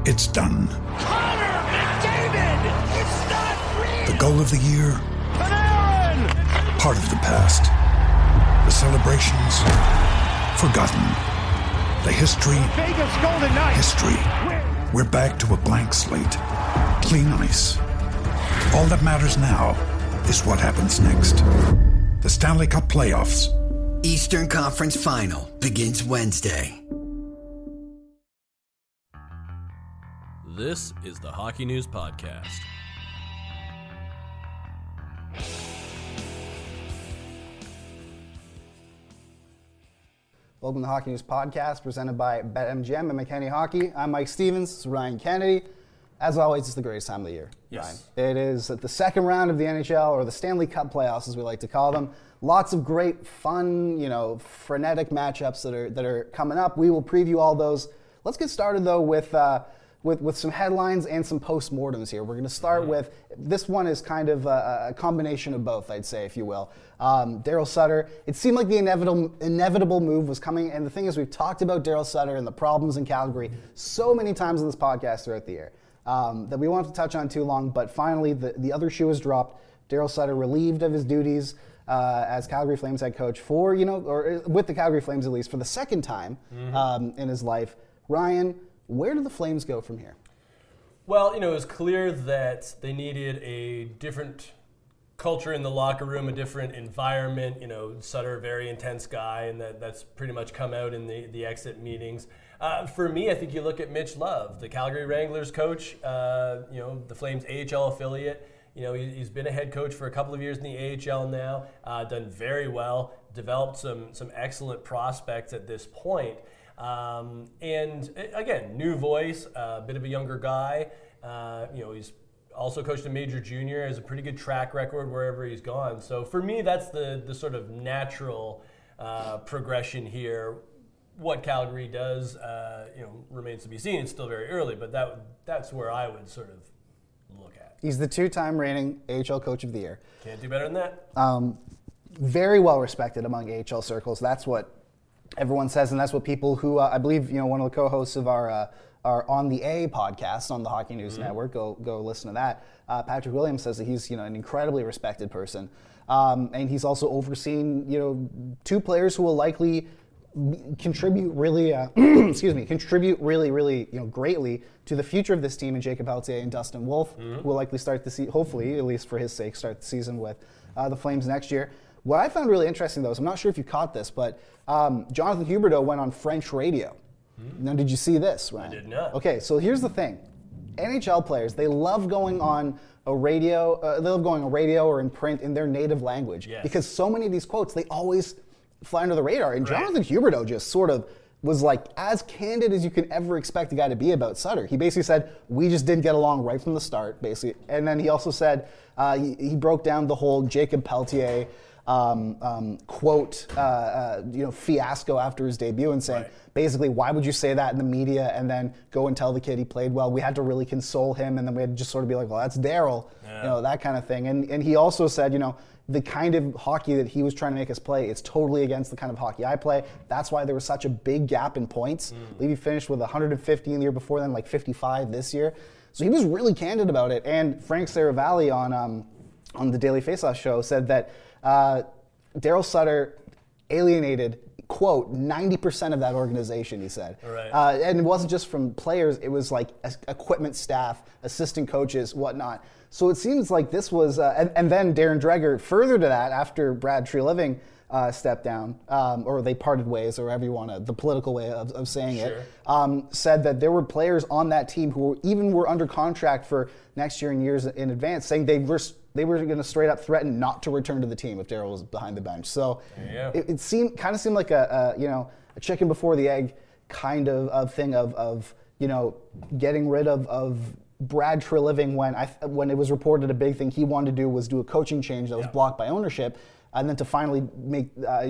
It's done. Connor McDavid! It's not real! The goal of the year, Panarin! part of the past. The celebrations, forgotten. The history, Vegas Golden Knights! history. We're back to a blank slate. Clean ice. All that matters now is what happens next. The Stanley Cup playoffs. Eastern Conference Final begins Wednesday. This is the Hockey News Podcast. Welcome to the Hockey News Podcast, presented by BetMGM and McKenney Hockey. I'm Mike Stevens. This is Ryan Kennedy. As always, it's the greatest time of the year. Yes. Ryan. It is the second round of the NHL, or the Stanley Cup playoffs, as we like to call them. Lots of great, fun, frenetic matchups that are coming up. We will preview all those. Let's get started, though, with some headlines and some post-mortems here. We're going to start with, this one is kind of a combination of both, I'd say, if you will. Daryl Sutter, it seemed like the inevitable move was coming, and the thing is, we've talked about Daryl Sutter and the problems in Calgary so many times in this podcast throughout the year that we won't have to touch on too long, but finally the other shoe was dropped. Daryl Sutter relieved of his duties as Calgary Flames head coach or with the Calgary Flames at least, for the second time in his life. Ryan, where do the Flames go from here? Well, it was clear that they needed a different culture in the locker room, a different environment. Sutter, very intense guy, and that's pretty much come out in the exit meetings. For me, I think you look at Mitch Love, the Calgary Wranglers coach, the Flames AHL affiliate. He's been a head coach for a couple of years in the AHL now, done very well, developed some excellent prospects at this point. And again, new voice, a bit of a younger guy. He's also coached a major junior, has a pretty good track record wherever he's gone. So for me, that's the sort of natural progression here. What Calgary does, remains to be seen. It's still very early, but that's where I would sort of look at. He's the two-time reigning AHL Coach of the Year. Can't do better than that. Very well respected among AHL circles. That's what everyone says, and that's what people who I believe one of the co-hosts of our On the A podcast on the Hockey News Network, go listen to that. Patrick Williams says that he's an incredibly respected person, and he's also overseen two players who will likely contribute really greatly to the future of this team in Jacob Pelletier and Dustin Wolf, who will likely start the season, hopefully, at least for his sake, start the season with the Flames next year. What I found really interesting, though, is I'm not sure if you caught this, but Jonathan Huberdeau went on French radio. Now, did you see this, Ryan? I did not. Okay, so here's the thing. NHL players, they love going on a radio, or in print in their native language. Yes. Because so many of these quotes, they always fly under the radar. And Jonathan Huberdeau just sort of was like as candid as you can ever expect a guy to be about Sutter. He basically said, we just didn't get along right from the start, basically. And then he also said, he broke down the whole Jacob Pelletier quote, fiasco after his debut, and saying, basically, why would you say that in the media and then go and tell the kid he played well? We had to really console him, and then we had to just sort of be like, well, that's Daryl, that kind of thing. And he also said, the kind of hockey that he was trying to make us play, it's totally against the kind of hockey I play. That's why there was such a big gap in points. I believe he finished with 150 in the year before, then like 55 this year. So he was really candid about it. And Frank Saravalli on the Daily Faceoff show said that Daryl Sutter alienated, quote, 90% of that organization, he said. Right. And it wasn't just from players, it was like equipment staff, assistant coaches, whatnot. So it seems like this was, and then Darren Dreger, further to that, after Brad Treliving stepped down, or they parted ways, or however you want to, the political way of saying it, said that there were players on that team who were under contract for next year and years in advance, saying they were going to straight up threaten not to return to the team if Daryl was behind the bench. So it seemed like a chicken before the egg kind of thing of getting rid of Brad Treliving when it was reported a big thing he wanted to do was do a coaching change that was blocked by ownership, and then to finally make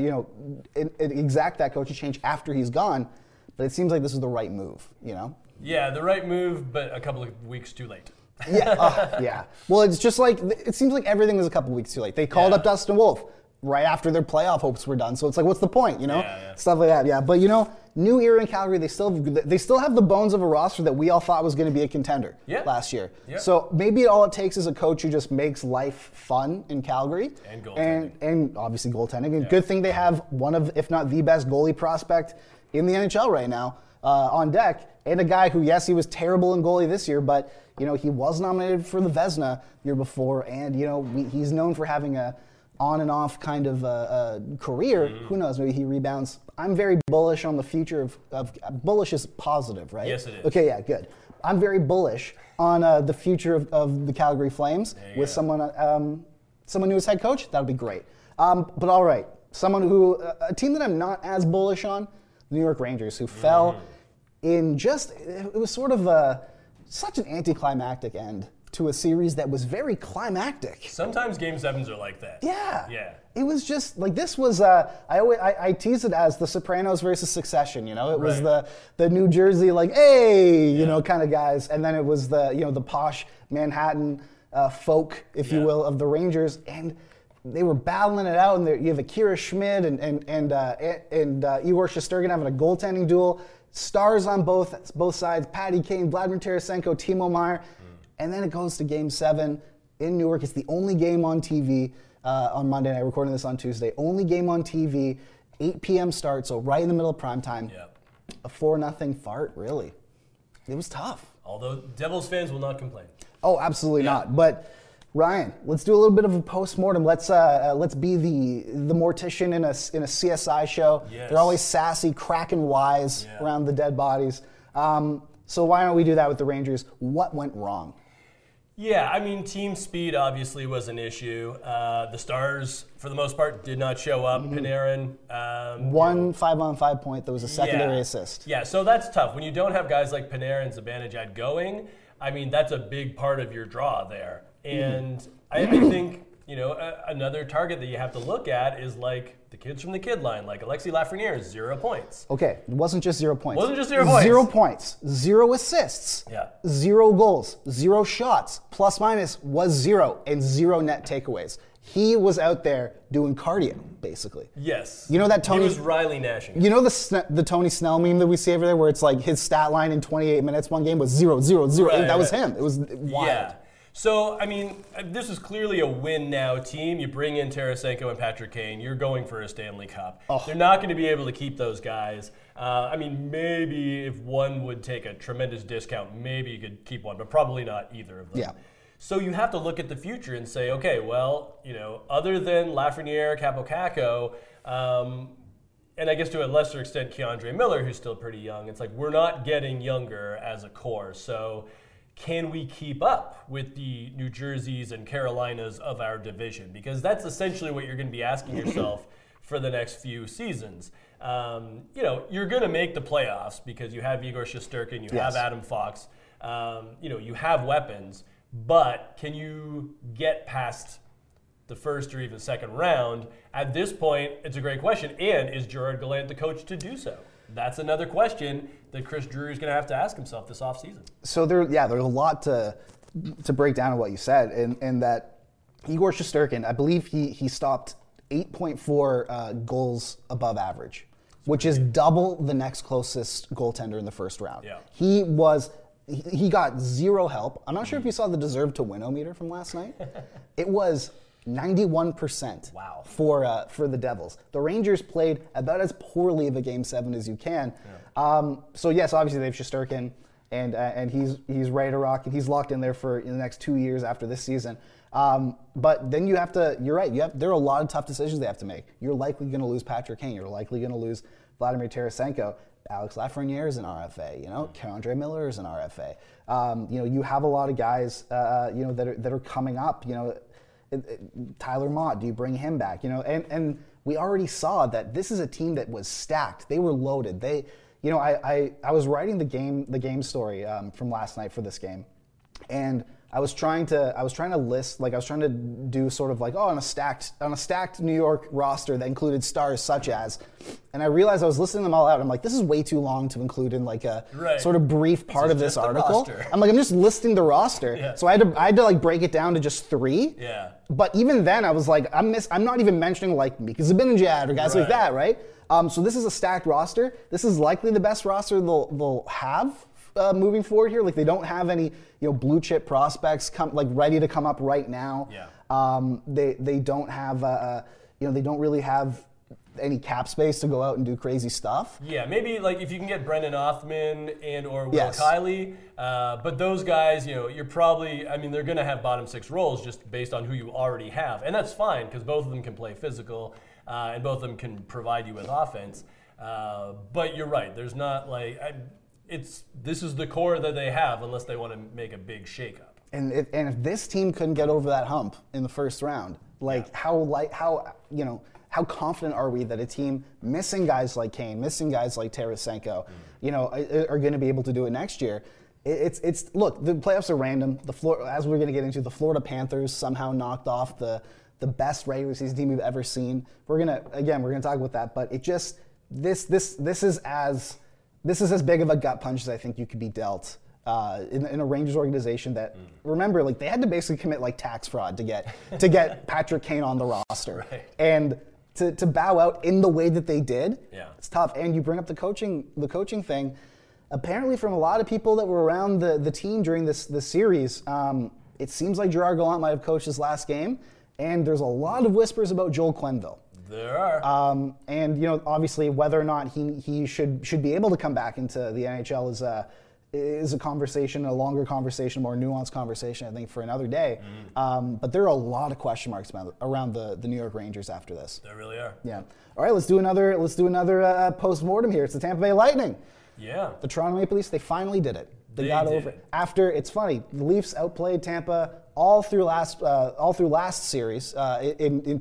exact that coaching change after he's gone. But it seems like this is the right move, Yeah, the right move, but a couple of weeks too late. Yeah. Well, it's just like, it seems like everything was a couple weeks too late. They called up Dustin Wolf. right after their playoff hopes were done. So it's like, what's the point, you know? Yeah. Stuff like that, yeah. But, you know, new era in Calgary, they still have the bones of a roster that we all thought was going to be a contender last year. Yeah. So maybe all it takes is a coach who just makes life fun in Calgary. And goaltending. And obviously goaltending. And good thing they have one of, if not the best goalie prospect in the NHL right now on deck. And a guy who, yes, he was terrible in goalie this year, but, you know, he was nominated for the Vezina year before. And, you know, he's known for having a on and off kind of career. Who knows? Maybe he rebounds. I'm very bullish on the future of bullish is positive, right? Yes, it is. Okay, yeah, good. I'm very bullish on the future of the Calgary Flames with someone new as head coach. That would be great. But all right, a team that I'm not as bullish on, the New York Rangers, who fell in it was sort of such an anticlimactic end to a series that was very climactic. Sometimes Game 7s are like that. Yeah. It was just like this was. I tease it as the Sopranos versus Succession. You know, it was the New Jersey you know, kind of guys, and then it was the posh Manhattan folk, if you will, of the Rangers, and they were battling it out. And you have Akira Schmid and Igor Shesterkin having a goaltending duel. Stars on both sides: Patty Kane, Vladimir Tarasenko, Timo Meier. And then it goes to Game 7 in Newark. It's the only game on TV on Monday night. Recording this on Tuesday. Only game on TV, 8 p.m. start, so right in the middle of prime time. Yep. A 4-0 fart, really. It was tough. Although Devils fans will not complain. Oh, absolutely not. But Ryan, let's do a little bit of a post-mortem. Let's be the mortician in a CSI show. Yes. They're always sassy, cracking wise around the dead bodies. So why don't we do that with the Rangers? What went wrong? Yeah, I mean, team speed obviously was an issue. The Stars, for the most part, did not show up. Panarin. One 5-on-5 point, that was a secondary assist. Yeah, so that's tough. When you don't have guys like Panarin and Zibanejad going, I mean, that's a big part of your draw there. And I think, you know, another target that you have to look at is like the kids from the kid line, like Alexis Lafreniere, 0 points. Okay, it wasn't just 0 points. Wasn't just 0 points. 0 points, 0 assists, 0 goals, 0 shots, plus minus was 0, and 0 net takeaways. He was out there doing cardio, basically. Yes. You know that Tony... He was Riley Nashing. You know the Tony Snell meme that we see over there where it's like his stat line in 28 minutes one game was 0, 0, 0. Right, that was him. It was wild. Yeah. So, I mean, this is clearly a win-now team. You bring in Tarasenko and Patrick Kane. You're going for a Stanley Cup. They're not going to be able to keep those guys. I mean, maybe if one would take a tremendous discount, maybe you could keep one, but probably not either of them. Yeah. So you have to look at the future and say, okay, well, you know, other than Lafreniere, Capo Caco, and I guess to a lesser extent Keandre Miller, who's still pretty young, it's like we're not getting younger as a core. So can we keep up with the New Jerseys and Carolinas of our division? Because that's essentially what you're going to be asking yourself for the next few seasons. You know, you're going to make the playoffs because you have Igor Shesterkin, you have Adam Fox, you know, you have weapons, but can you get past the first or even second round? At this point, it's a great question. And is Gerard Gallant the coach to do so? That's another question that Chris Drury is going to have to ask himself this offseason. So there's a lot to break down in what you said, and that Igor Shesterkin, I believe he stopped 8.4 goals above average, which is double the next closest goaltender in the first round. Yeah. He got 0 help. I'm not sure if you saw the deserve to win-o-meter from last night. It was 91%. Wow. For the Devils. The Rangers played about as poorly of a Game 7 as you can. Yeah. So yes, obviously they have Shesterkin, and he's ready to rock, and he's locked in there for the next 2 years after this season. But then you have to. You're right. There are a lot of tough decisions they have to make. You're likely going to lose Patrick Kane. You're likely going to lose Vladimir Tarasenko. Alex Lafreniere is an RFA. You know, Keandre Miller is an RFA. You know, you have a lot of guys. You know, that are coming up. You know. Tyler Mott, do you bring him back? You know, and we already saw that this is a team that was stacked. They were loaded. You know, I was writing the game story from last night for this game, and I was trying to list, like I was trying to do sort of like, on a stacked New York roster that included stars such as, and I realized I was listing them all out. I'm like, this is way too long to include in like a sort of brief part of this article. I'm like, I'm just listing the roster. Yeah. So I had to like break it down to just 3. Yeah. But even then I was like, I'm not even mentioning like Mika Zibanejad or guys like that, right? So this is a stacked roster. This is likely the best roster they'll have moving forward here. Like they don't have any blue chip prospects ready to come up right now. Yeah. They don't have they don't really have any cap space to go out and do crazy stuff. Yeah, maybe like if you can get Brendan Othman and or Will Kiley, but those guys, you're probably, I mean, they're going to have bottom 6 roles just based on who you already have, and that's fine because both of them can play physical and both of them can provide you with offense. But you're right, there's not like this is the core that they have unless they want to make a big shakeup. And if this team couldn't get over that hump in the first round, how confident are we that a team missing guys like Kane, missing guys like Tarasenko, are going to be able to do it next year? Look, the playoffs are random. As we're going to get into, the Florida Panthers somehow knocked off the best regular season team we've ever seen. We're gonna talk about that, but it just this is as big of a gut punch as I think you could be dealt. In a Rangers organization that, remember, like they had to basically commit like tax fraud to get Patrick Kane on the roster, right. And to bow out in the way that they did, it's tough. And you bring up the coaching thing. Apparently, from a lot of people that were around the team during this series, it seems like Gerard Gallant might have coached his last game, and there's a lot of whispers about Joel Quenneville. There are. And obviously, whether or not he should be able to come back into the NHL is a conversation, a longer conversation, more nuanced conversation, I think, for another day. But there are a lot of question marks around the New York Rangers after this. There really are. Yeah. All right, let's do another post-mortem here. It's the Tampa Bay Lightning. Yeah. The Toronto Maple Leafs, they finally did it. They got over it. After, it's funny, the Leafs outplayed Tampa all through last series in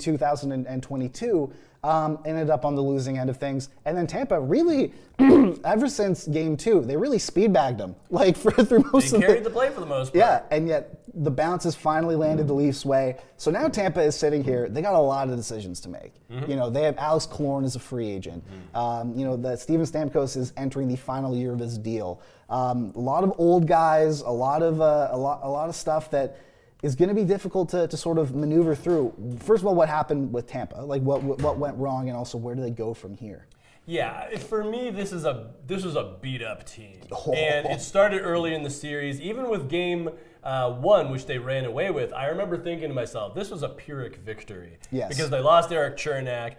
2022. Ended up on the losing end of things. And then Tampa really, ever since Game 2, they really speed-bagged them. Like, through most of They carried the play for the most part. Yeah, and yet the bounce has finally landed the Leafs' way. So now Tampa is sitting here. They got a lot of decisions to make. They have Alex Killorn as a free agent. That Steven Stamkos is entering the final year of his deal. A lot of old guys, a lot of stuff that is going to be difficult to sort of maneuver through. First of all, what happened with Tampa? Like what went wrong, and also where do they go from here? Yeah, for me, this was a beat-up team, and it started early in the series. Even with Game 1, which they ran away with, I remember thinking to myself, this was a Pyrrhic victory. Yes. Because they lost Eric Chernak.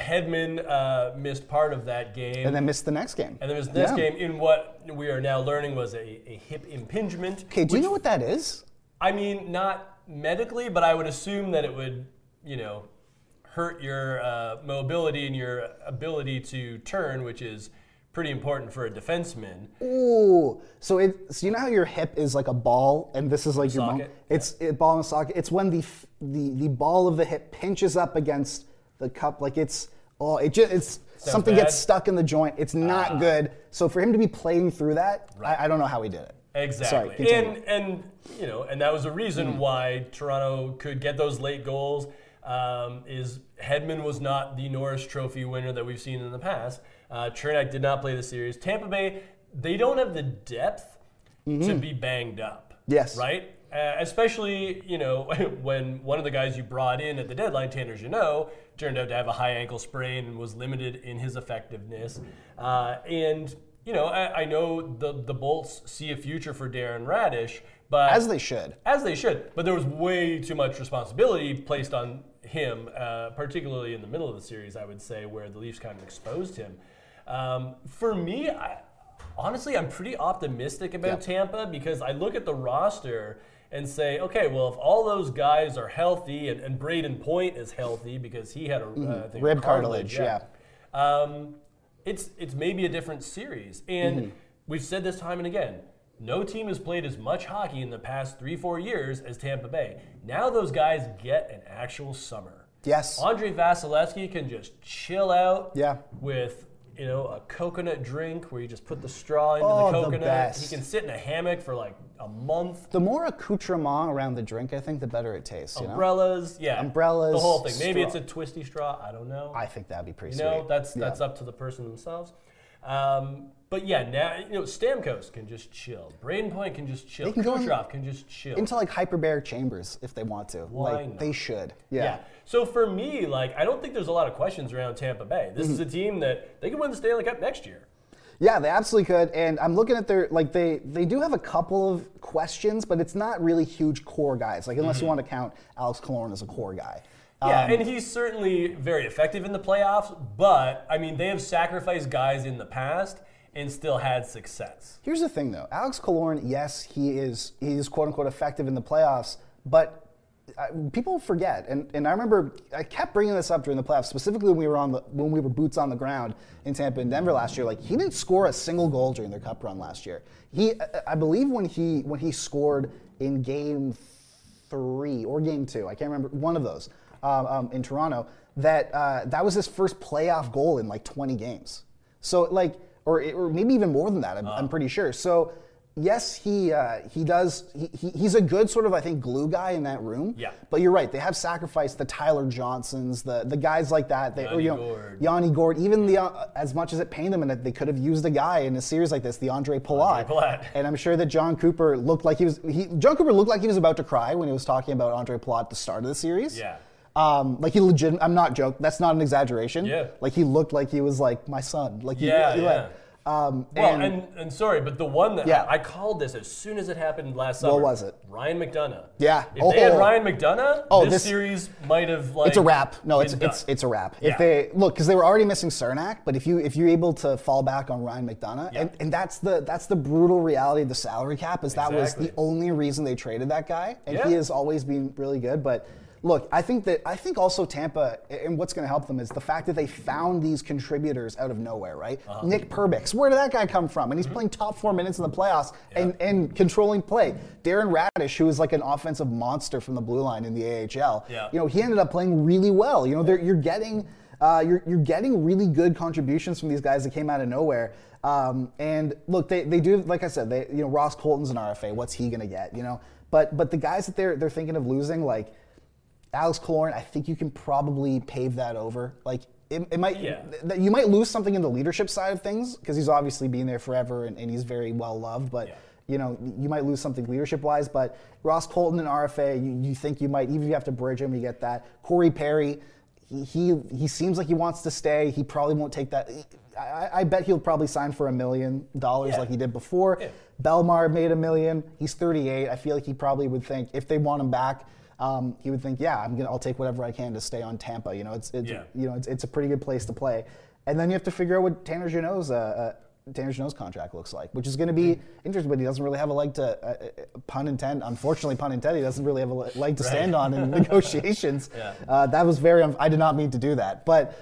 Hedman missed part of that game, and then missed the next game. And then missed the next game in what we are now learning was a hip impingement. Okay, do you know what that is? I mean, not medically, but I would assume that it would, hurt your mobility and your ability to turn, which is pretty important for a defenseman. Ooh, so you know how your hip is like a ball, and this is like your socket? It's a ball in a socket. It's when the ball of the hip pinches up against the cup, like it's something bad. gets stuck in the joint. It's not good. So for him to be playing through that, right. I don't know how he did it. Exactly. Sorry, and that was a reason why Toronto could get those late goals. Is Hedman was not the Norris Trophy winner that we've seen in the past. Chernak did not play the series. Tampa Bay, they don't have the depth to be banged up. Yes. Right? Especially, when one of the guys you brought in at the deadline, Tanner Jeannot, turned out to have a high ankle sprain and was limited in his effectiveness. I know the Bolts see a future for Darren Radish, but as they should. But there was way too much responsibility placed on him, particularly in the middle of the series, I would say, where the Leafs kind of exposed him. For me, honestly, I'm pretty optimistic about Tampa because I look at the roster and say, okay, well, if all those guys are healthy and Braden Point is healthy because he had a rib cartilage, it's maybe a different series. And we've said this time and again, no team has played as much hockey in the past 3-4 years as Tampa Bay. Now those guys get an actual summer. Yes. Andrei Vasilevsky can just chill out with a coconut drink where you just put the straw into Oh, the the coconut. best. He can sit in a hammock for like a month. The more accoutrement around the drink, I think, the better it tastes. You know? Umbrellas, yeah. Umbrellas, The whole thing. Maybe straw. it's a twisty straw. I don't know. I think that'd be pretty You know, sweet. that's up to the person themselves. But yeah, now Stamkos can just chill. Braden Point can just chill. They can go Kucherov can just chill. into like hyperbaric chambers if they want to. Why like not? they should. Yeah. Yeah. So for me, I don't think there's a lot of questions around Tampa Bay. This Mm-hmm. is a team that they can win the Stanley Cup next year. Yeah, they absolutely could. And I'm looking at their they do have a couple of questions, but it's not really huge core guys. Like unless you want to count Alex Killorn as a core guy. Yeah, and he's certainly very effective in the playoffs, but I mean they have sacrificed guys in the past and still had success. Here's the thing, though. Alex Killorn, yes, he is quote unquote effective in the playoffs, but people forget, and I remember I kept bringing this up during the playoffs, specifically when we were boots on the ground in Tampa and Denver last year. Like he didn't score a single goal during their Cup run last year. I believe when he scored in Game 3 or Game 2, I can't remember, one of those in Toronto, that was his first playoff goal in like 20 games. So or maybe even more than that. I'm pretty sure. So. Yes, he's a good sort of, I think, glue guy in that room. Yeah. But you're right. They have sacrificed the Tyler Johnsons, the guys like that. Yanni Gourde. Even as much as it pained them, and that they could have used a guy in a series like this, the Andre Palat. And I'm sure that John Cooper looked like he was about to cry when he was talking about Andre Palat at the start of the series. Yeah. I'm not joking. That's not an exaggeration. Yeah. Like he looked like he was like my son. Like Yeah. And sorry, but the one that Yeah. I called this as soon as it happened last summer. What was it? Ryan McDonough. Yeah. If they had Ryan McDonough, this series might have It's a wrap. No, been done. it's a wrap. Yeah. If they look, because they were already missing Cernak, but if you're able to fall back on Ryan McDonough, Yeah. and that's the brutal reality of the salary cap, is that was Exactly. the only reason they traded that guy, and Yeah. he has always been really good. But look, I think also Tampa, and what's going to help them is the fact that they found these contributors out of nowhere, right? Nick Perbix, where did that guy come from? And he's playing top 4 minutes in the playoffs and controlling play. Darren Radish, who is like an offensive monster from the blue line in the AHL, he ended up playing really well. You're getting really good contributions from these guys that came out of nowhere. And look, they do, like I said, Ross Colton's an RFA. What's he going to get? But the guys that they're thinking of losing, like Alex Killorn, I think you can probably pave that over. Like it might, you might lose something in the leadership side of things because he's obviously been there forever and he's very well loved. But you might lose something leadership wise. But Ross Colton and RFA, you think you might, even if you have to bridge him, you get that. Corey Perry, he seems like he wants to stay. He probably won't take that. I bet he'll probably sign for $1 million like he did before. Yeah. Belmar made $1 million. He's 38. I feel like he probably would think if they want him back. He would think, I'll take whatever I can to stay on Tampa. It's a pretty good place to play. And then you have to figure out what Tanner Jeannot's contract looks like, which is going to be interesting. But he doesn't really have a leg to unfortunately, pun intended, he doesn't really have a leg to stand on in negotiations. That was I did not mean to do that, but.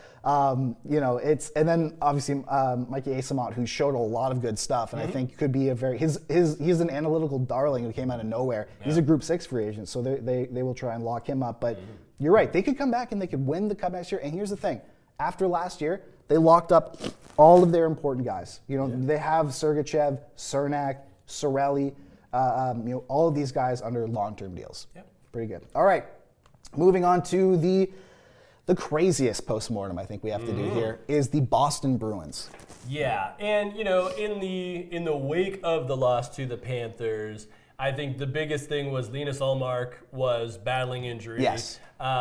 And then obviously Mikey Asamont, who showed a lot of good stuff, and I think could be he's an analytical darling who came out of nowhere. Yeah. He's a Group 6 free agent, so they will try and lock him up. But you're right, they could come back and they could win the Cup next year. And here's the thing: after last year, they locked up all of their important guys. They have Sergachev, Cernak, Cirelli, all of these guys under long-term deals. Yeah. Pretty good. All right, moving on to the craziest postmortem I think we have to do here is the Boston Bruins. Yeah, and in the wake of the loss to the Panthers, I think the biggest thing was Linus Ullmark was battling injury. Yes.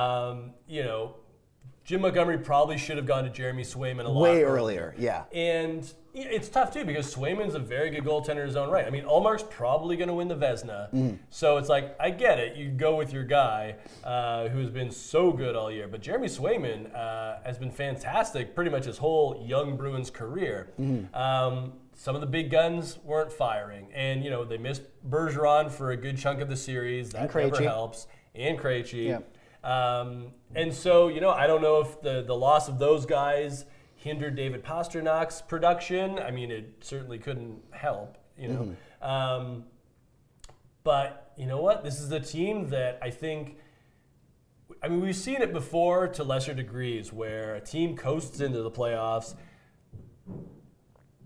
Jim Montgomery probably should have gone to Jeremy Swayman a lot way earlier. Yeah. And it's tough too because Swayman's a very good goaltender in his own right. I mean, Ullmark's probably going to win the Vezina. So it's like, I get it. You go with your guy who has been so good all year. But Jeremy Swayman has been fantastic pretty much his whole young Bruins career. Some of the big guns weren't firing. And, they missed Bergeron for a good chunk of the series. That never helps. And Krejci. Yeah. And so, I don't know if the loss of those guys hindered David Pasternak's production. I mean, it certainly couldn't help, but you know what? This is a team that we've seen it before to lesser degrees where a team coasts into the playoffs,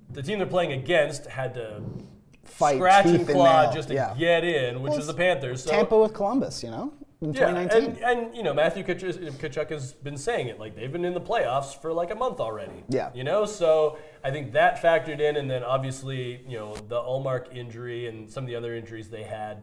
the team they're playing against had to Fight scratch tooth and and claw nail. just to Yeah. get in, which is the Panthers. So, Tampa with Columbus, in 2019. and Matthew Tkachuk has been saying it, like they've been in the playoffs for like a month already. Yeah. So I think that factored in, and then obviously, the Ullmark injury and some of the other injuries they had.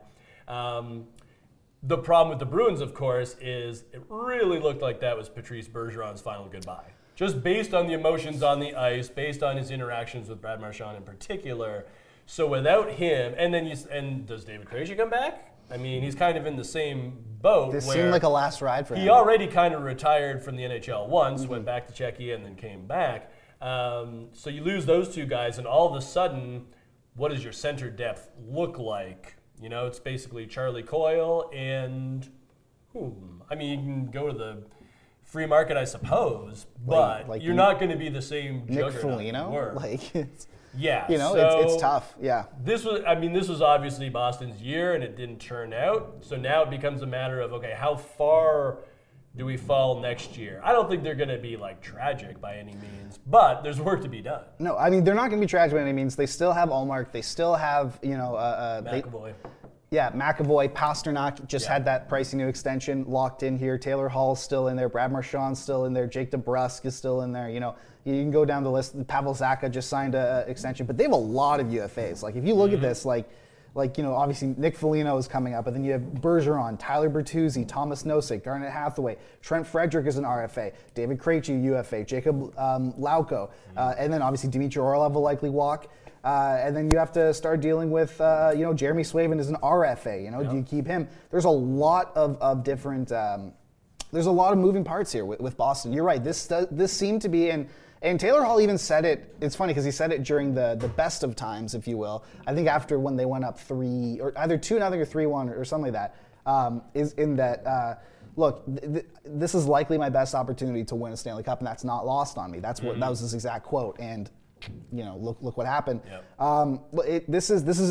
The problem with the Bruins, of course, is it really looked like that was Patrice Bergeron's final goodbye. Just based on the emotions on the ice, based on his interactions with Brad Marchand in particular. So without him, and does David Krejci come back? I mean, he's kind of in the same boat. This where seemed like a last ride for him. he already kind of retired from the NHL once, went back to Czechia, and then came back. So you lose those two guys, and all of a sudden, what does your center depth look like? It's basically Charlie Coyle and whom? I mean, you can go to the free market, I suppose, but like you're not going to be the same Nick juggernaut Foligno? you were. Yeah, so it's tough. Yeah. This was obviously Boston's year, and it didn't turn out. So now it becomes a matter of, okay, how far do we fall next year? I don't think they're going to be like tragic by any means, but there's work to be done. No, I mean they're not going to be tragic by any means. They still have Ullmark. They still have McAvoy. McAvoy, Pasternak just had that pricey new extension locked in here. Taylor Hall's still in there. Brad Marchand's still in there. Jake DeBrusk is still in there. You can go down the list. Pavel Zacha just signed an extension, but they have a lot of UFAs. Like if you look at this, obviously Nick Foligno is coming up, but then you have Bergeron, Tyler Bertuzzi, Thomas Nosek, Garnet Hathaway, Trent Frederick is an RFA, David Krejci UFA, Jacob Lauko, and then obviously Dmitry Orlov will likely walk. And then you have to start dealing with, Jeremy Swayman is an RFA. Do you keep him? There's a lot of different. There's a lot of moving parts here with Boston. You're right. This seemed to be and Taylor Hall even said it. It's funny because he said it during the best of times, if you will. I think after when they went up 3 or either 2-0 or 3-1 or something like that. Is in that. Look, this is likely my best opportunity to win a Stanley Cup, and that's not lost on me. That was his exact quote, and. Look what happened. Yep. Is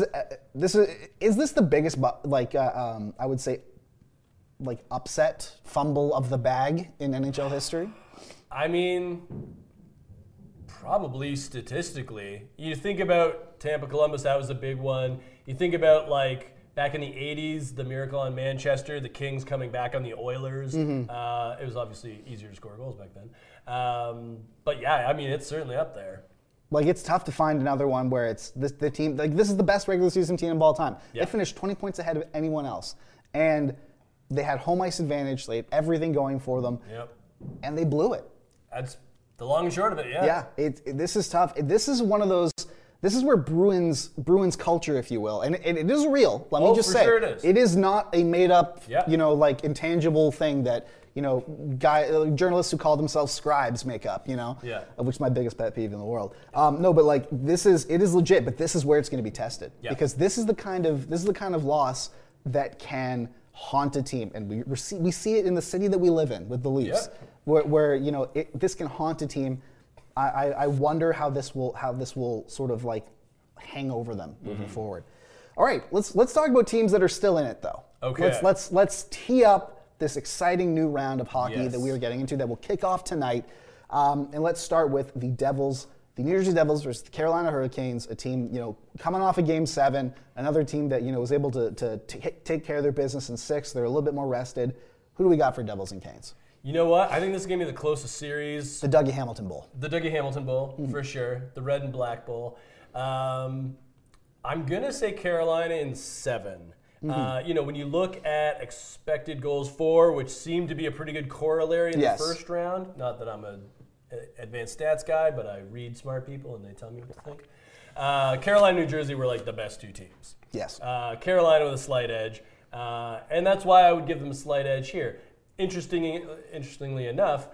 this the biggest I would say upset fumble of the bag in NHL history? I mean, probably statistically. You think about Tampa Columbus, that was a big one. You think about back in the 80s, the miracle on Manchester, the Kings coming back on the Oilers. It was obviously easier to score goals back then. But yeah, I mean, it's certainly up there. It's tough to find another one where it's the team. This is the best regular season team of all time. Yeah. They finished 20 points ahead of anyone else, and they had home ice advantage. They had everything going for them, and they blew it. That's the long and short of it. Yeah. Yeah. This is tough. This is one of those. This is where Bruins culture, if you will, and it is real. Let me just say, sure it is. It is not a made up, intangible thing that. Journalists who call themselves scribes make up, which is my biggest pet peeve in the world. No, but it is legit, but this is where it's going to be tested because this is the kind of loss that can haunt a team, and we see it in the city that we live in with the Leafs, where this can haunt a team. I wonder how this will sort of hang over them moving forward. All right, let's talk about teams that are still in it though. Okay. Let's tee up this exciting new round of hockey that we are getting into that will kick off tonight. And let's start with the Devils, the New Jersey Devils versus the Carolina Hurricanes, a team, coming off of Game 7, another team that, was able to take care of their business in 6. They're a little bit more rested. Who do we got for Devils and Canes? You know what? I think this is going to be the closest series. The Dougie Hamilton Bowl. The Dougie Hamilton Bowl, for sure. The Red and Black Bowl. I'm going to say Carolina in 7. When you look at expected goals for, which seemed to be a pretty good corollary in the first round, not that I'm an advanced stats guy, but I read smart people and they tell me what to think. Carolina, New Jersey were the best two teams. Yes. Carolina with a slight edge, and that's why I would give them a slight edge here. Interestingly enough,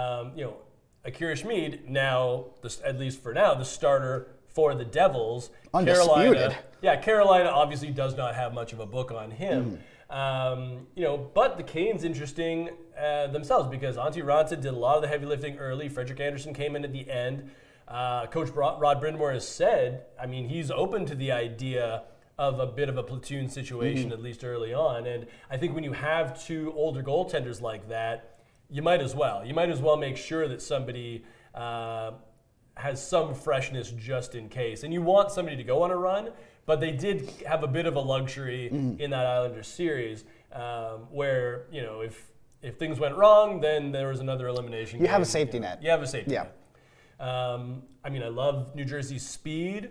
Akira Schmid now, at least for now, the starter for the Devils. Undisputed. Carolina obviously does not have much of a book on him. But the Canes interesting themselves because Antti Raanta did a lot of the heavy lifting early. Frederick Anderson came in at the end. Coach Rod Brind'Amour has said, he's open to the idea of a bit of a platoon situation, at least early on. And I think when you have two older goaltenders like that, you might as well. You might as well make sure that somebody has some freshness just in case. And you want somebody to go on a run, but they did have a bit of a luxury in that Islanders series where, if things went wrong, then there was another elimination game. You have a safety net. You have a safety Yeah. net. I love New Jersey's speed.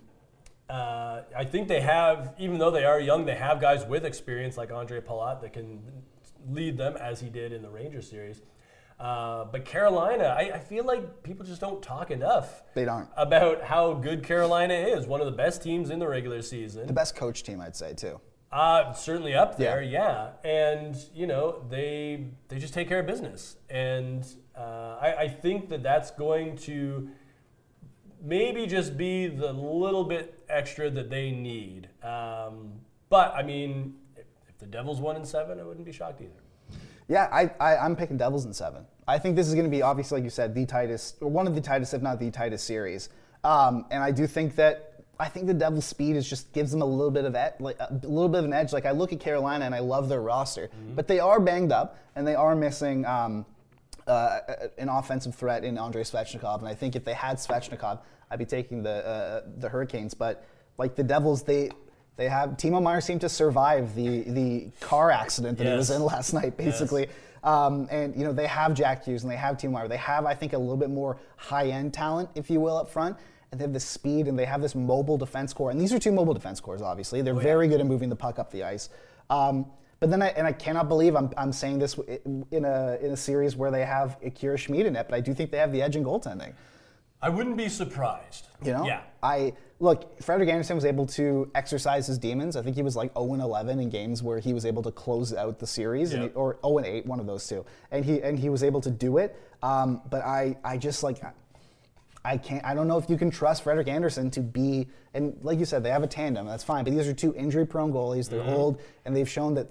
I think they have, even though they are young, they have guys with experience like Andre Palat that can lead them as he did in the Rangers series. But Carolina, I feel like people just don't talk enough. They don't. About how good Carolina is. One of the best teams in the regular season. The best coach team, I'd say, too. Certainly up there, yeah. And, they just take care of business. And I think that's going to maybe just be the little bit extra that they need. But, if the Devils won in 7, I wouldn't be shocked either. Yeah, I'm picking Devils in 7. I think this is going to be, obviously, like you said, the tightest, or one of the tightest, if not the tightest series. And I do think the Devils' speed just gives them a little bit of an edge. Like, I look at Carolina and I love their roster, but they are banged up and they are missing an offensive threat in Andrei Svechnikov. And I think if they had Svechnikov, I'd be taking the Hurricanes. But like the Devils, they have Timo Meier seemed to survive the car accident that he was in last night, basically. Yes. And they have Jack Hughes and they have Timo Meier. They have, I think, a little bit more high-end talent, if you will, up front. And they have the speed and they have this mobile defense core. And these are 2 mobile defense cores, obviously. They're very good at moving the puck up the ice. But then I cannot believe I'm saying this in a series where they have Akira Schmid in it, but I do think they have the edge in goaltending. I wouldn't be surprised. Yeah. Frederik Andersen was able to exercise his demons. I think he was like 0-11 in games where he was able to close out the series, or 0-8, one of those two. And he was able to do it. But I just like. I don't know if you can trust Frederik Andersen to be, and like you said, they have a tandem, that's fine, but these are 2 injury-prone goalies, they're old, and they've shown that,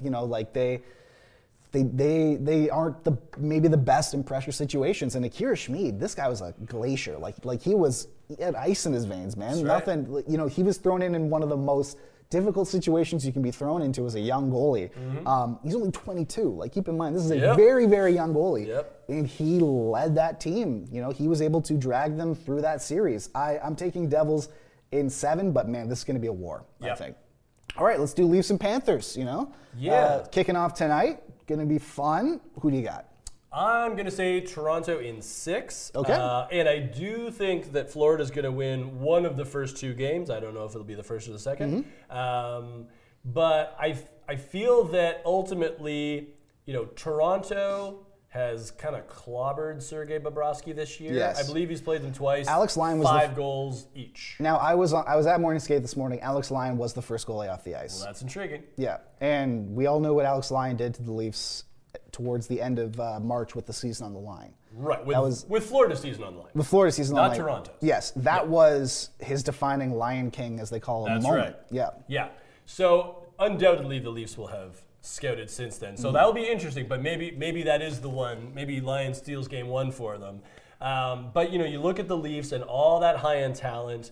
they aren't maybe the best in pressure situations. And Akira Schmid, this guy was a glacier, he had ice in his veins, man. That's nothing, right. He was thrown in one of the most difficult situations you can be thrown into as a young goalie. He's only 22. Keep in mind, this is a very, very young goalie. Yep. And he led that team. He was able to drag them through that series. I'm taking Devils in 7, but man, this is going to be a war, I think. All right, let's do Leafs and Panthers, kicking off tonight. Going to be fun. Who do you got? I'm going to say Toronto in 6. Okay. And I do think that Florida's going to win one of the first 2 games. I don't know if it'll be the first or the second. But I feel that ultimately, Toronto has kind of clobbered Sergei Bobrovsky this year. Yes. I believe he's played them twice. Alex Lyon was 5 goals each. Now, I was at morning skate this morning. Alex Lyon was the first goalie off the ice. Well, that's intriguing. Yeah, and we all know what Alex Lyon did to the Leafs towards the end of March with the season on the line. Right, with Florida's season on the line. With Florida's season on the line. Not Toronto's. Yes, that was his defining Lion King, as they call him, That's moment. right. Yeah. Yeah. So undoubtedly the Leafs will have scouted since then. So that'll be interesting, but maybe that is the one. Maybe Lyon steals game 1 for them. But you look at the Leafs and all that high-end talent.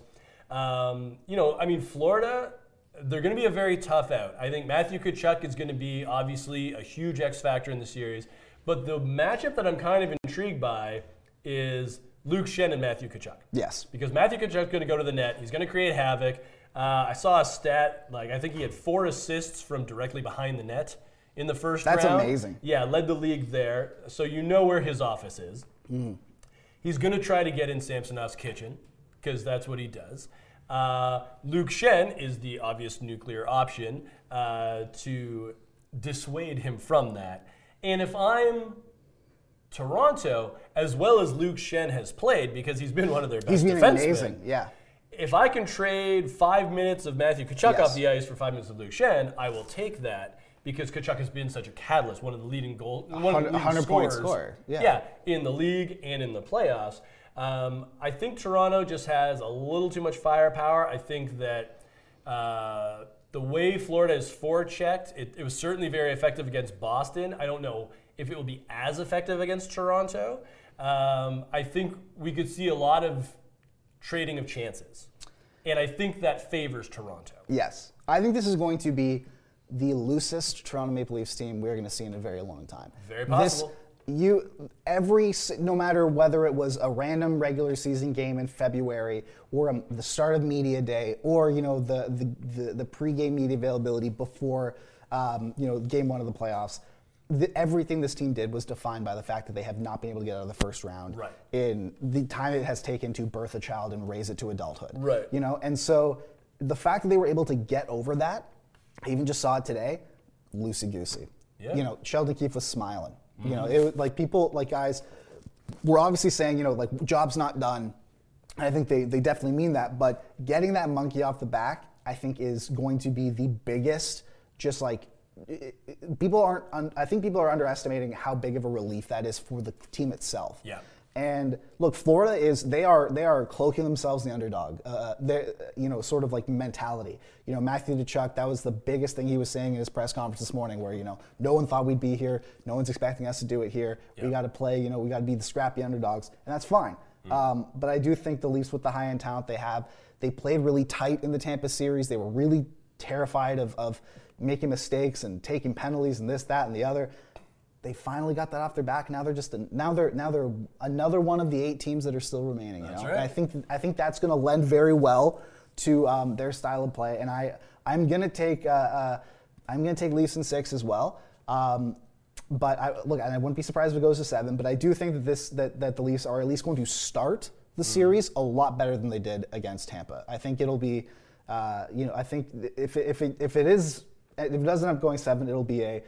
Florida, they're going to be a very tough out. I think Matthew Tkachuk is going to be obviously a huge X factor in the series. But the matchup that I'm kind of intrigued by is Luke Schenn and Matthew Tkachuk. Yes. Because Matthew Tkachuk's going to go to the net. He's going to create havoc. I saw a stat, I think he had 4 assists from directly behind the net in the first round. That's amazing. Yeah, led the league there. So you know where his office is. He's going to try to get in Samsonov's kitchen, because that's what he does. Luke Schenn is the obvious nuclear option to dissuade him from that. And if I'm Toronto, as well as Luke Schenn has played, because he's been one of their best defensemen. He's been amazing, yeah. If I can trade 5 minutes of Matthew Tkachuk off the ice for 5 minutes of Luke Schenn, I will take that, because Tkachuk has been such a catalyst, one of the leading 100-point scorer. In the league and in the playoffs. I think Toronto just has a little too much firepower. I think that the way Florida is forechecked, it was certainly very effective against Boston. I don't know if it will be as effective against Toronto. I think we could see a lot of trading of chances. And I think that favors Toronto. Yes. I think this is going to be the loosest Toronto Maple Leafs team we're going to see in a very long time. Very possible. no matter whether it was a random regular season game in February or the start of media day or the pregame media availability before game one of the playoffs, everything this team did was defined by the fact that they have not been able to get out of the first round in the time it has taken to birth a child and raise it to adulthood. Right. And so the fact that they were able to get over that, I even just saw it today, loosey-goosey. Yeah. Sheldon Keefe was smiling. It was people, guys, were obviously saying, job's not done. And I think they definitely mean that. But getting that monkey off the back, I think, is going to be the biggest, people are underestimating how big of a relief that is for the team itself. Yeah. And look, Florida they are cloaking themselves in the underdog, sort of like mentality. Matthew Tkachuk, that was the biggest thing he was saying in his press conference this morning, where no one thought we'd be here, no one's expecting us to do it here. Yeah. We got to play, we got to be the scrappy underdogs, and that's fine. But I do think the Leafs, with the high end talent they have, they played really tight in the Tampa series. They were really terrified of making mistakes and taking penalties and this, that, and the other. They finally got that off their back. Now they're another one of the 8 teams that are still remaining. That's right. And I think that's going to lend very well to their style of play. And I'm going to take Leafs in 6 as well. But I wouldn't be surprised if it goes to 7. But I do think that the Leafs are at least going to start the series a lot better than they did against Tampa. I think it'll be, I think if it doesn't end up going 7, it'll be a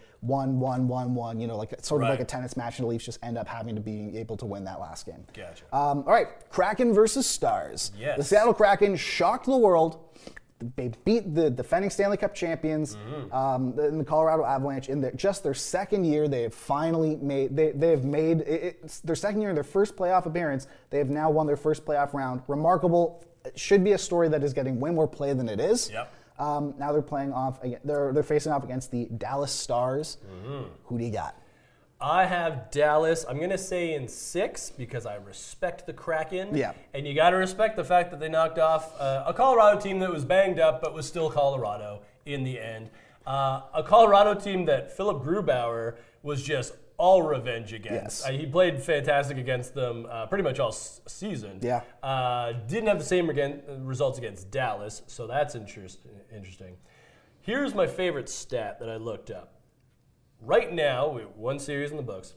1-1-1-1, like a tennis match, and the Leafs just end up having to be able to win that last game. Gotcha. All right, Kraken versus Stars. Yes. The Seattle Kraken shocked the world. They beat the defending Stanley Cup champions in the Colorado Avalanche in their second year. They have finally made it's their second year in their first playoff appearance. They have now won their first playoff round. Remarkable. It should be a story that is getting way more play than it is. Yep. Now they're playing off. They're facing off against the Dallas Stars. Who do you got? I have Dallas. I'm going to say in 6 because I respect the Kraken. Yeah. And you got to respect the fact that they knocked off a Colorado team that was banged up but was still Colorado in the end. A Colorado team that Philip Grubauer was just all revenge against. Yes. He played fantastic against them pretty much all season. Yeah. Didn't have the same results against Dallas, so that's interesting. Here's my favorite stat that I looked up. Right now, we have one series in the books.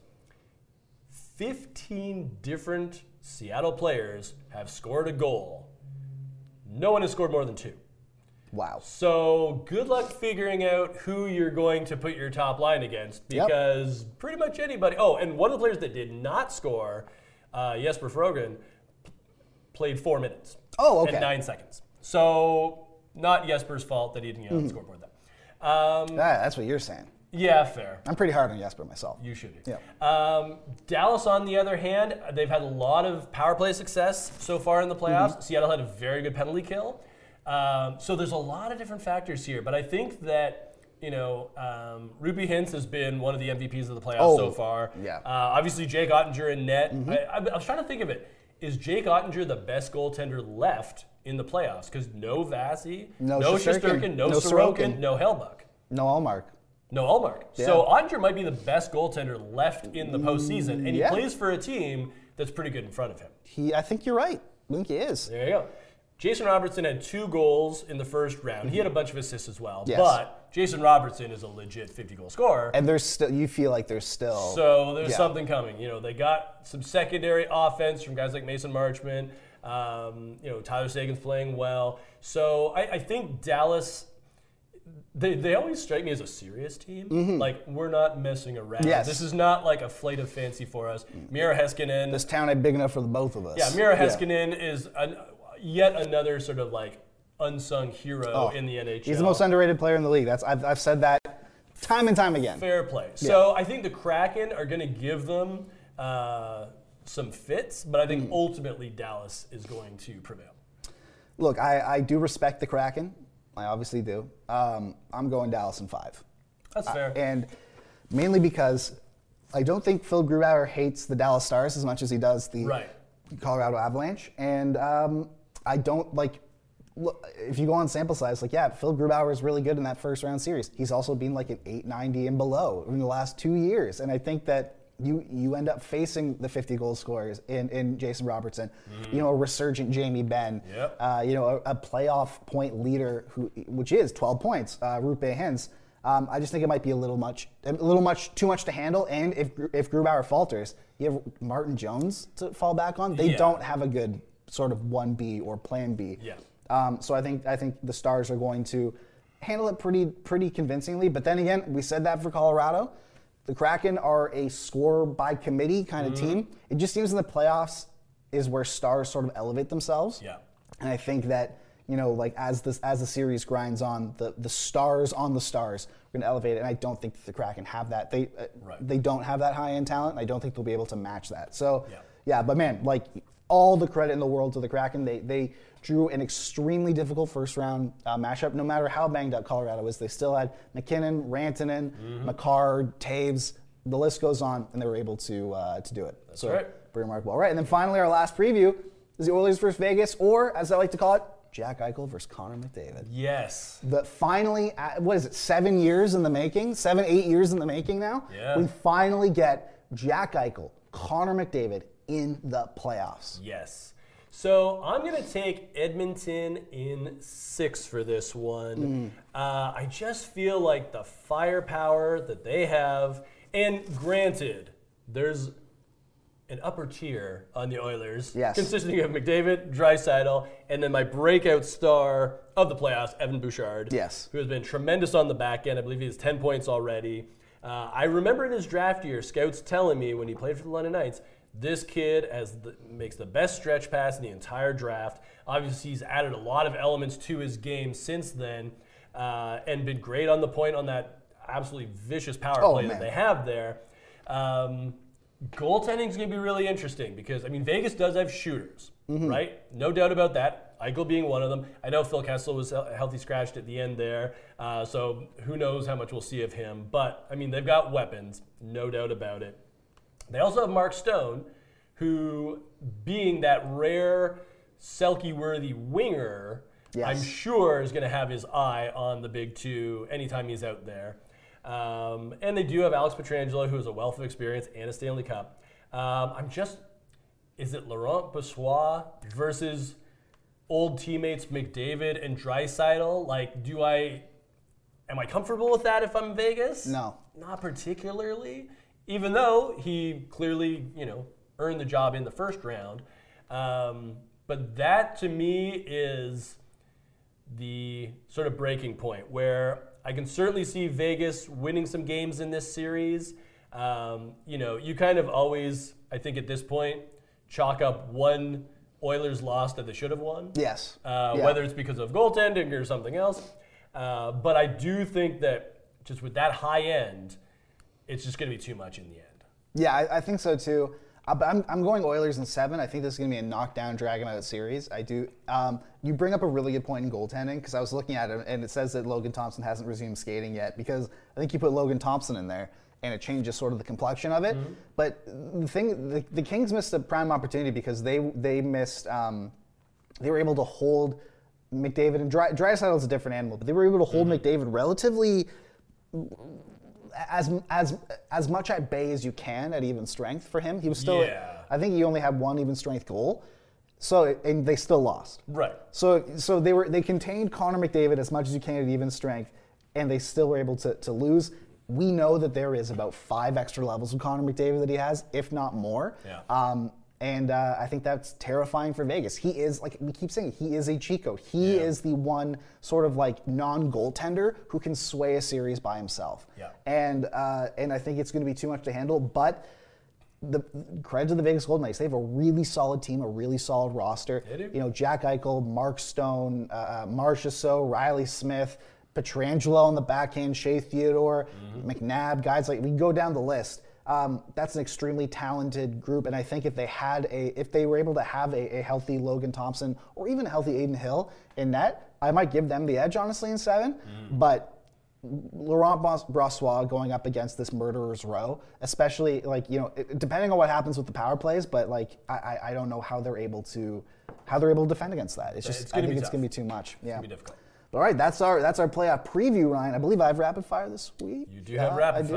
15 different Seattle players have scored a goal. No one has scored more than 2. Wow. So good luck figuring out who you're going to put your top line against, because pretty much anybody. Oh, and one of the players that did not score, Jesper Frögren, played 4 minutes. Oh, okay. And 9 seconds. So not Jesper's fault that he didn't score more than that. That's what you're saying. Yeah, fair. I'm pretty hard on Jesper myself. You should be. Yeah. Dallas, on the other hand, they've had a lot of power play success so far in the playoffs. Seattle had a very good penalty kill. So there's a lot of different factors here, but I think that, Rupi Hintz has been one of the MVPs of the playoffs so far. Yeah. Obviously, Jake Ottinger in net. I was trying to think of it. Is Jake Ottinger the best goaltender left in the playoffs? Because no Vasi, no Shesterkin, no Sorokin, no Hellbuck. No Allmark. No Allmark. Yeah. So Ottinger might be the best goaltender left in the postseason, and he plays for a team that's pretty good in front of him. I think you're right. I think he is. There you go. Jason Robertson had 2 goals in the first round. He had a bunch of assists as well. Yes. But Jason Robertson is a legit 50-goal scorer. And you feel like there's still. So there's something coming. They got some secondary offense from guys like Mason Marchment. Tyler Sagan's playing well. So I think Dallas, they always strike me as a serious team. Like, we're not messing around. Yes. This is not like a flight of fancy for us. Mira Heiskanen. This town ain't big enough for the both of us. Yeah, Mira Heiskanen is yet another sort of like unsung hero in the NHL. He's the most underrated player in the league. I've said that time and time again. Fair play. So I think the Kraken are going to give them some fits, but I think ultimately Dallas is going to prevail. Look, I do respect the Kraken. I obviously do. I'm going Dallas in 5. That's fair. And mainly because I don't think Phil Grubauer hates the Dallas Stars as much as he does the Colorado Avalanche. And I don't look, if you go on sample size, Phil Grubauer is really good in that first round series. He's also been like an 890 and below in the last 2 years. And I think that you end up facing the 50 goal scorers in Jason Robertson, a resurgent Jamie Benn, a playoff point leader which is 12 points, Rupe Hintz. I just think it might be a little too much to handle. And if Grubauer falters, you have Martin Jones to fall back on. They don't have a good sort of 1B or plan B. Yeah. So I think the Stars are going to handle it pretty convincingly. But then again, we said that for Colorado. The Kraken are a score by committee kind of team. It just seems in the playoffs is where Stars sort of elevate themselves. Yeah. And I think that, like as the series grinds on, the stars on the stars are going to elevate it. And I don't think the Kraken have that. They don't have that high end talent. And I don't think they'll be able to match that. So but man, like all the credit in the world to the Kraken. They drew an extremely difficult first round matchup. No matter how banged up Colorado is, they still had McKinnon, Rantanen, McCarr, Taves. The list goes on, and they were able to do it. That's right. Pretty remarkable. All right, and then finally, our last preview is the Oilers versus Vegas, or as I like to call it, Jack Eichel versus Connor McDavid. Yes. Finally, what is it, 7 years in the making? 8 years in the making now? Yeah. We finally get Jack Eichel, Connor McDavid in the playoffs. Yes. So I'm going to take Edmonton in 6 for this one. I just feel like the firepower that they have, and granted, there's an upper tier on the Oilers, consisting of McDavid, Draisaitl, and then my breakout star of the playoffs, Evan Bouchard, who has been tremendous on the back end. I believe he has 10 points already. I remember in his draft year, scouts telling me when he played for the London Knights, this kid makes the best stretch pass in the entire draft. Obviously, he's added a lot of elements to his game since then and been great on the point on that absolutely vicious power play that they have there. Goaltending is going to be really interesting because, Vegas does have shooters, right? No doubt about that. Eichel being one of them. I know Phil Kessel was healthy scratched at the end there, so who knows how much we'll see of him. But, they've got weapons, no doubt about it. They also have Mark Stone, who, being that rare Selke-worthy winger, I'm sure is going to have his eye on the big two anytime he's out there. And they do have Alex Pietrangelo, who has a wealth of experience and a Stanley Cup. Is it Laurent Brossoit versus old teammates McDavid and Draisaitl? Am I comfortable with that if I'm Vegas? No. Not particularly. Even though he clearly, earned the job in the first round. But that, to me, is the sort of breaking point where I can certainly see Vegas winning some games in this series. You kind of always, I think at this point, chalk up one Oilers loss that they should have won. Yes. Whether it's because of goaltending or something else. But I do think that just with that high end, it's just going to be too much in the end. Yeah, I think so too. But I'm going Oilers in 7. I think this is going to be a knockdown, drag-them-out series. I do. You bring up a really good point in goaltending because I was looking at it and it says that Logan Thompson hasn't resumed skating yet because I think you put Logan Thompson in there and it changes sort of the complexion of it. But the Kings missed a prime opportunity because they missed. They were able to hold McDavid and Draisaitl's a different animal, but they were able to hold McDavid relatively as much at bay as you can at even strength for him. He was still, I think he only had one even strength goal. And they still lost. Right. So they contained Connor McDavid as much as you can at even strength, and they still were able to lose. We know that there is about 5 extra levels of Connor McDavid that he has, if not more. Yeah. And I think that's terrifying for Vegas. He is, like we keep saying, he is a Chico. He is the one sort of like non-goaltender who can sway a series by himself. Yeah. And I think it's going to be too much to handle. But the credit to the Vegas Golden Knights, they have a really solid team, a really solid roster. They do. Jack Eichel, Mark Stone, Marchessault, Riley Smith, Pietrangelo on the backhand, Shea Theodore, McNabb, guys like we can go down the list. That's an extremely talented group, and I think if they were able to have a healthy Logan Thompson or even a healthy Aiden Hill in net, I might give them the edge honestly in 7. But Laurent Brossoit going up against this murderer's row, especially depending on what happens with the power plays, but I don't know how they're able to defend against that. It's just I think it's going to be too much. Yeah. It's going to be difficult. All right, that's our playoff preview, Ryan. I believe I have rapid fire this week. You do have rapid fire.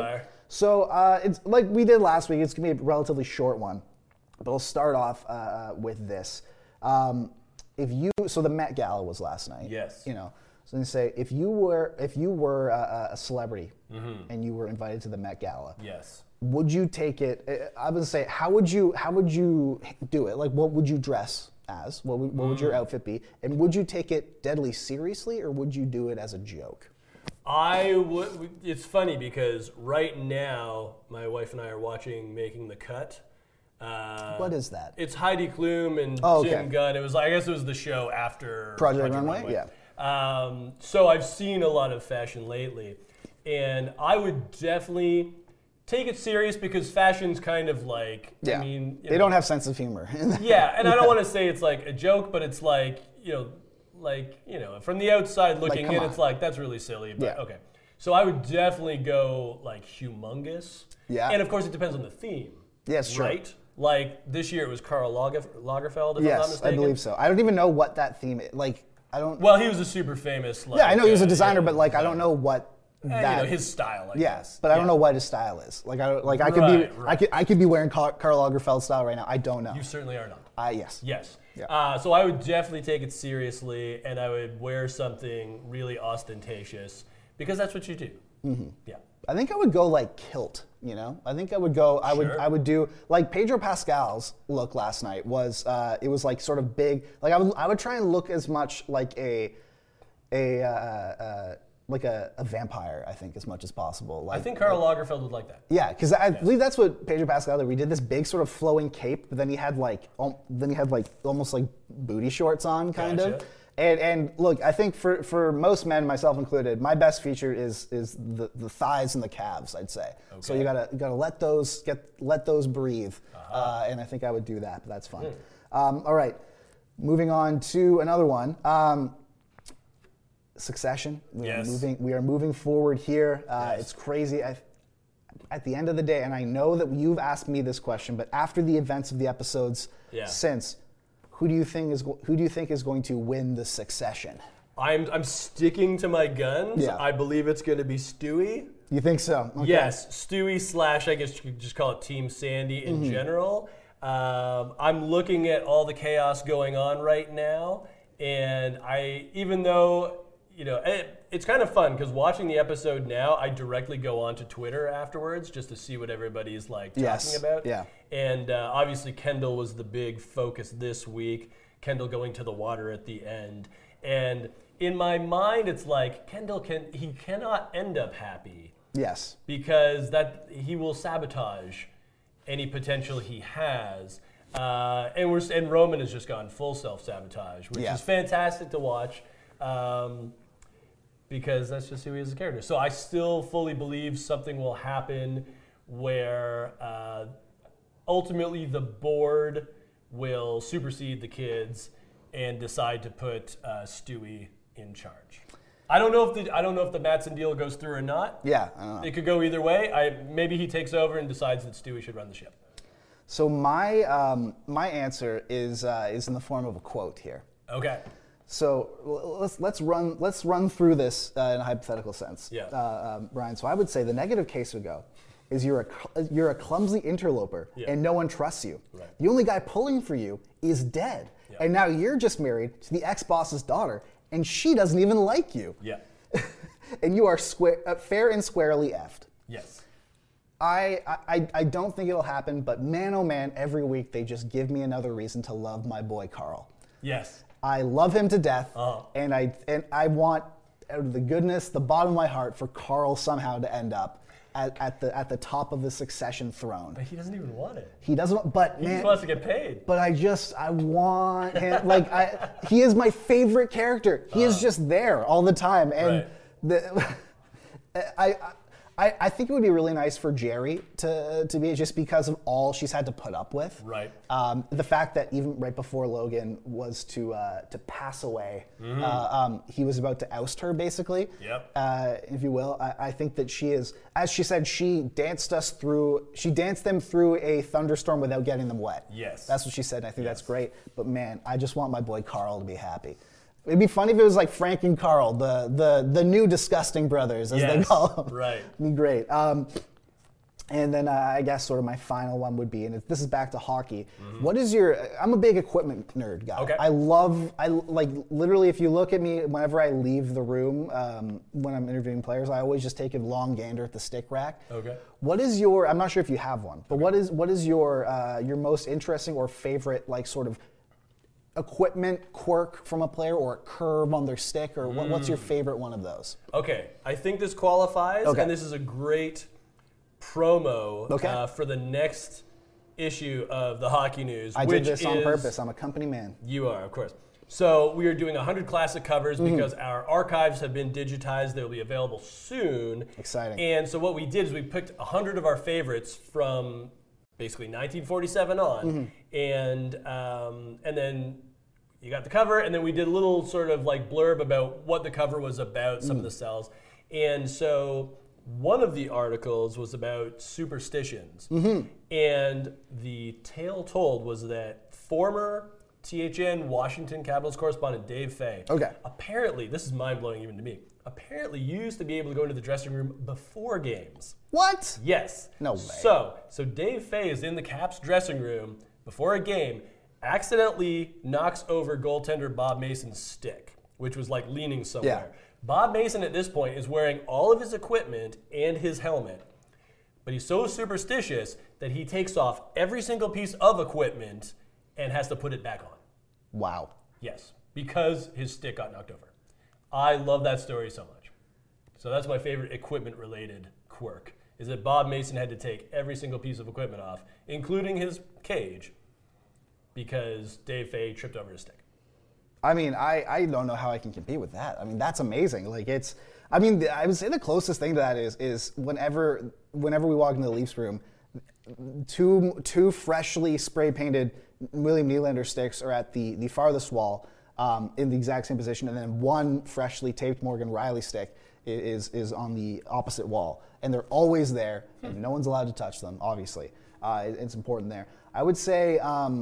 So it's like we did last week. It's gonna be a relatively short one, but I'll start off with this. So the Met Gala was last night. Yes. You know, so they say if you were a celebrity and you were invited to the Met Gala. Yes. Would you take it? I would say, how would you do it? Like, what would you dress as? What would your outfit be? And would you take it deadly seriously, or would you do it as a joke? I would. It's funny because right now my wife and I are watching Making the Cut. What is that? It's Heidi Klum and Tim Gunn. It was, I guess, it was the show after Project Runway. Yeah. So I've seen a lot of fashion lately, and I would definitely take it serious because fashion's kind of like, Yeah. I mean, They don't have sense of humor. yeah, and I don't want to say it's like a joke, but it's like, from the outside looking come in, on. it's like, that's really silly, but Yeah. okay. So I would definitely go like humongous. Yeah. And of course it depends on the theme. Yes, sure. Right? Like this year it was Karl Lagerfeld, if I'm not Yes, mistaken. I believe so. I don't even know what that theme is. Like, I don't. Well, he was a super famous. Like, yeah, I know he was a designer, yeah, but like, I don't know what that. his style. I Yes, guess. but I don't Yeah. know what his style is. Like, I could be wearing Karl Lagerfeld style right now. I don't know. You certainly are not. Yes. Yes. Yeah. So I would definitely take it seriously, and I would wear something really ostentatious because that's what you do. Mm-hmm. Yeah. I think I would go like kilt, you know? I think I would go, I would do, like Pedro Pascal's look last night was, it was like sort of big, like I would try and look as much like a vampire, I think, as much as possible. Like, I think Karl Lagerfeld would like that. yeah, because I believe that's what Pedro Pascal did. We did this big sort of flowing cape, but then he had like almost like booty shorts on, kind Gotcha. of. And look, I think for most men, myself included, my best feature is the thighs and the calves, I'd say. Okay. So you gotta let those breathe, and I think I would do that. But that's fun. All right, moving on to another one. Succession. We are moving forward here. It's crazy. At the end of the day, and I know that you've asked me this question, but after the events of the episodes since, who do you think is going to win the Succession? I'm sticking to my guns. Yeah. I believe it's going to be Stewie. You think so? Okay. Yes, Stewie / I guess you could just call it Team Sandy in general. I'm looking at all the chaos going on right now, and even though it's kind of fun because watching the episode now, I directly go onto Twitter afterwards just to see what everybody's like talking about. Yeah. And obviously Kendall was the big focus this week. Kendall going to the water at the end, and in my mind, it's like Kendall cannot end up happy. Yes. Because that he will sabotage any potential he has. And Roman has just gone full self-sabotage, which is fantastic to watch. Because that's just who he is as a character. So I still fully believe something will happen where ultimately the board will supersede the kids and decide to put Stewie in charge. I don't know if the Matsson deal goes through or not. Yeah, I don't know. It could go either way. Maybe he takes over and decides that Stewie should run the ship. So my answer is in the form of a quote here. Okay. So let's run through this in a hypothetical sense. Yeah. Ryan. So I would say the negative case would go is you're a clumsy interloper and no one trusts you. Right. The only guy pulling for you is dead, and now you're just married to the ex-boss's daughter, and she doesn't even like you. Yeah. And you are fair and squarely effed. Yes. I don't think it'll happen, but man, oh man, every week they just give me another reason to love my boy Carl. Yes. I love him to death, Uh-huh. and I want, out of the goodness, the bottom of my heart, for Carl somehow to end up at the top of the Succession throne. But he doesn't even want it. He doesn't, but He man, just wants to get paid. but I want him. He is my favorite character. He is just there all the time, and I think it would be really nice for Jerry to be, just because of all she's had to put up with. Right. The fact that even right before Logan was to pass away, he was about to oust her, basically. Yep. If you will. I think that she is, as she said, she danced them through a thunderstorm without getting them wet. Yes. That's what she said, and I think that's great. But man, I just want my boy Carl to be happy. It'd be funny if it was like Frank and Carl, the new disgusting brothers, as they call them. Right. It'd be great. And then I guess sort of my final one would be, and this is back to hockey. What is your? I'm a big equipment nerd guy. Okay. I like literally. If you look at me, whenever I leave the room when I'm interviewing players, I always just take a long gander at the stick rack. Okay. What is your? I'm not sure if you have one, but what is your most interesting or favorite like sort of equipment quirk from a player or a curve on their stick or what's your favorite one of those? Okay, I think this qualifies, Okay. and this is a great promo Okay. for the next issue of the Hockey News. I which did this on is- purpose. I'm a company man. You are, of course. So we are doing 100 classic covers Mm-hmm. because our archives have been digitized. They'll be available soon. Exciting. And so what we did is we picked 100 of our favorites from basically 1947 on, and then you got the cover, and then we did a little sort of like blurb about what the cover was about, some of the cells. And so one of the articles was about superstitions. And the tale told was that former THN Washington Capitals correspondent Dave Fay, Okay. apparently, this is mind-blowing even to me, apparently used to be able to go into the dressing room before games. What? Yes. No way. So Dave Fay is in the Caps dressing room before a game, accidentally knocks over goaltender Bob Mason's stick, which was like leaning somewhere. Yeah. Bob Mason at this point is wearing all of his equipment and his helmet, but he's so superstitious that he takes off every single piece of equipment and has to put it back on. Wow. Yes, because his stick got knocked over. I love that story so much. So that's my favorite equipment-related quirk, is that Bob Mason had to take every single piece of equipment off, including his cage, because Dave Fay tripped over his stick. I mean, I don't know how I can compete with that. I mean, that's amazing. Like I would say the closest thing to that is whenever we walk into the Leafs room, two freshly spray painted William Nylander sticks are at the farthest wall in the exact same position, and then one freshly taped Morgan Riley stick is on the opposite wall, and they're always there, and no one's allowed to touch them. Obviously, it's important there. I would say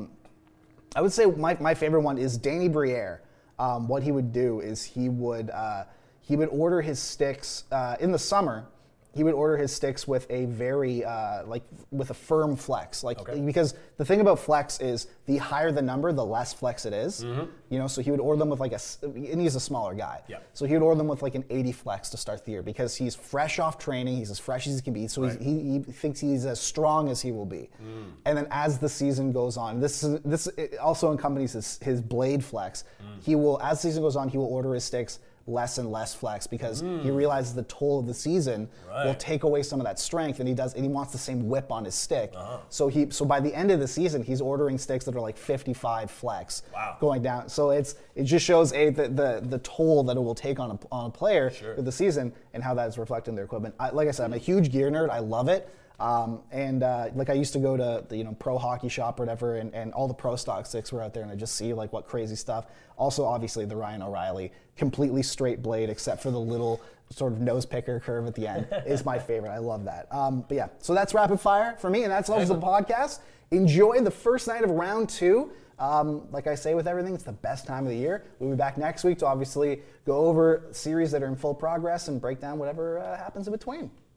my favorite one is Danny Briere. What he would do is he would order his sticks in the summer. He would order his sticks with a very with a firm flex, because the thing about flex is the higher the number, the less flex it is. You know, so he would order them with and he's a smaller guy. Yeah. So he would order them with like an 80 flex to start the year because he's fresh off training, he's as fresh as he can be. So he thinks he's as strong as he will be. And then as the season goes on, this also accompanies his blade flex. He will, as the season goes on, he will order his sticks less and less flex because he realizes the toll of the season will take away some of that strength, and he wants the same whip on his stick. So by the end of the season, he's ordering sticks that are like 55 flex going down. So it just shows the toll that it will take on a player for the season and how that is reflected in their equipment. Like I said, I'm a huge gear nerd. I love it. Like I used to go to the Pro Hockey Shop or whatever, and all the Pro Stock sticks were out there, and I just see like what crazy stuff. Also, obviously, the Ryan O'Reilly completely straight blade, except for the little sort of nose picker curve at the end, is my favorite. I love that. But yeah, so that's rapid fire for me, and that's all the podcast. Enjoy the first night of round 2. Like I say with everything, it's the best time of the year. We'll be back next week to obviously go over series that are in full progress and break down whatever happens in between.